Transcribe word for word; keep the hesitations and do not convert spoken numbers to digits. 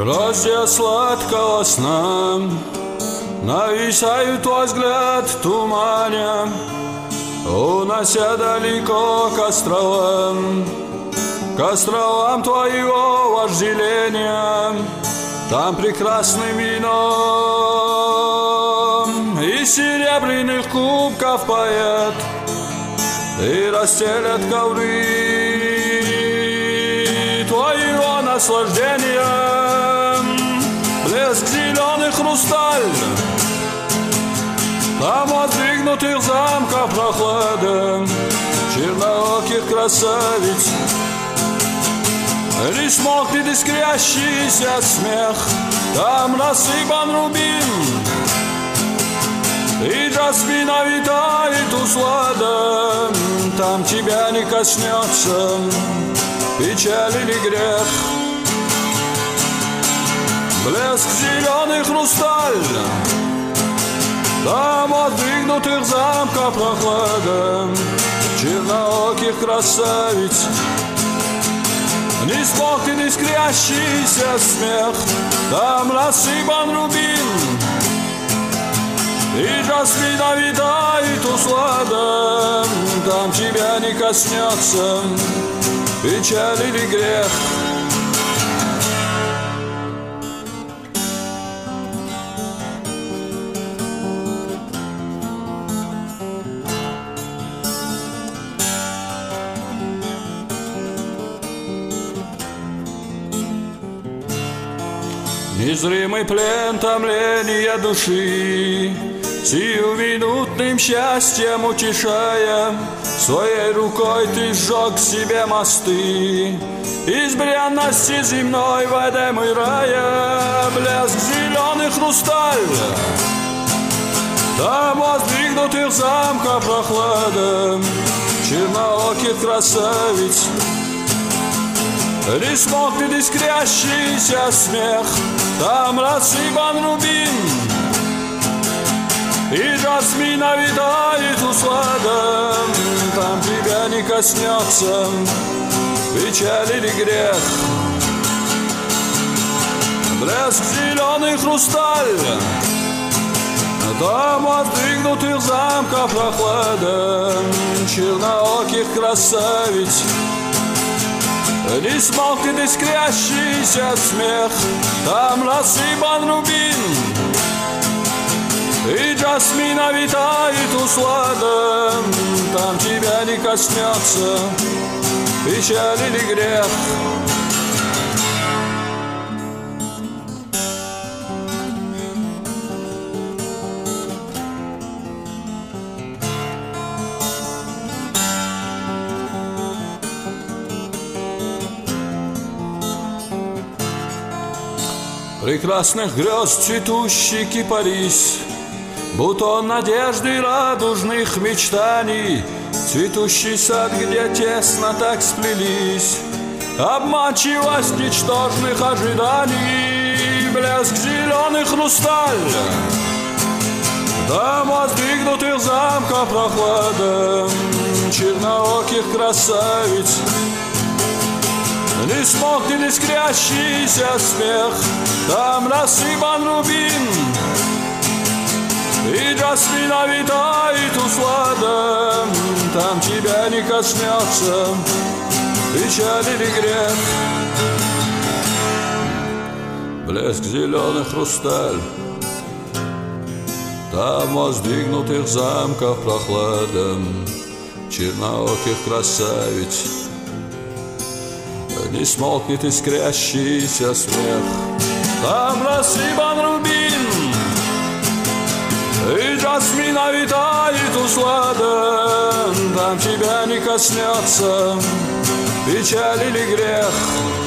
Гроздья сладкого сна нависают твой взгляд туманя, унося далеко к островам, к островам твоего вожделения. Там прекрасным вином из серебряных кубков поэт и расстелят ковры твоего наслаждения. Блеск зеленый хрусталь, там воздвигнутых замков прохлада чернооких красавиц. Лишь смолкнет искрящийся смех, там рассыпан рубин, и жасмина витает услада. Там тебя не коснется печаль или грех. Блеск зеленый хрусталь, там воздвигнутых замков прохлада чернооких красавиц. Не смолкнет искрящийся смех, там рассыпан рубин, и жасмина витает услада. Там тебя не коснется печаль или грех. Незримый плен томления души, сиюминутным счастьем утешая, своей рукой ты сжег себе мосты из бренности земной в Эдем и рая. Блеск зеленый хрусталь, там воздвигнутых замков прохлада чернооких красавиц. Лишь смолкнет искрящийся смех, там рассыпан рубин, и жасмина витает услада. Там тебя не коснется печаль или грех. Блеск зеленый хрусталь, там воздвигнутых замков прохлада чернооких красавиц. Не смолкнет искрящийся смех, там рассыпан рубин, и жасмина витает услада. Там тебя не коснется печаль или грех. Прекрасных грез цветущий кипарис, бутон надежды радужных мечтаний, цветущий сад, где тесно так сплелись обманчивость ничтожных ожиданий. Блеск зеленый хрусталь, там воздвигнутых замков прохлада чернооких красавиц. Не смолкнет искрящийся смех, там рассыпан рубин, и жасмина витает услада. Там тебя не коснется печаль или грех. Блеск зеленый хрусталь, там воздвигнутых замков прохлада чернооких красавиц. Не смолкнет искрящийся смех, там рассыпан рубин, и жасмина витает услада. Там тебя не коснется печаль или грех.